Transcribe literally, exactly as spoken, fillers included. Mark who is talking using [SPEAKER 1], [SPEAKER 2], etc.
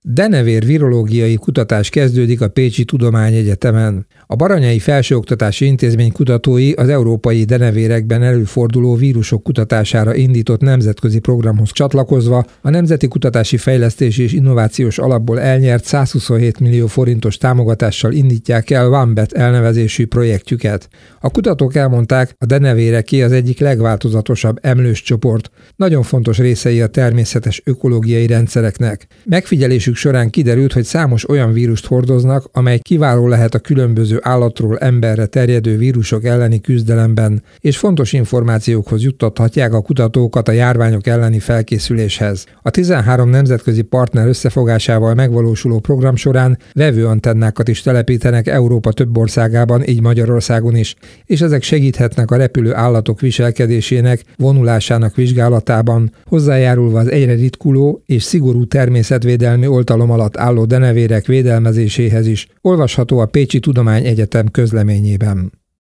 [SPEAKER 1] Denevér virológiai kutatás kezdődik a Pécsi Tudományegyetemen. A Baranyai Felsőoktatási Intézmény kutatói az európai denevérekben előforduló vírusok kutatására indított nemzetközi programhoz csatlakozva a Nemzeti Kutatási Fejlesztési és Innovációs Alapból elnyert százhuszonhét millió forintos támogatással indítják el Wambet elnevezésű projektjüket. A kutatók elmondták, a denevéreké az egyik legváltozatosabb emlős csoport, nagyon fontos részei a természetes ökológiai rendszereknek. Megfigyelésük során kiderült, hogy számos olyan vírust hordoznak, amely kiváló lehet a különböző állatról emberre terjedő vírusok elleni küzdelemben, és fontos információkhoz juttathatják a kutatókat a járványok elleni felkészüléshez. A tizenhárom nemzetközi partner összefogásával megvalósuló program során vevőantennákat is telepítenek Európa több országában, így Magyarországon is, és ezek segíthetnek a repülő állatok viselkedésének, vonulásának vizsgálatában, hozzájárulva az egyre ritkuló és szigorú természetvédelmi oltalom alatt álló denevérek védelmezéséhez is. Olvasható a Pécsi Tudományegyetem közleményében.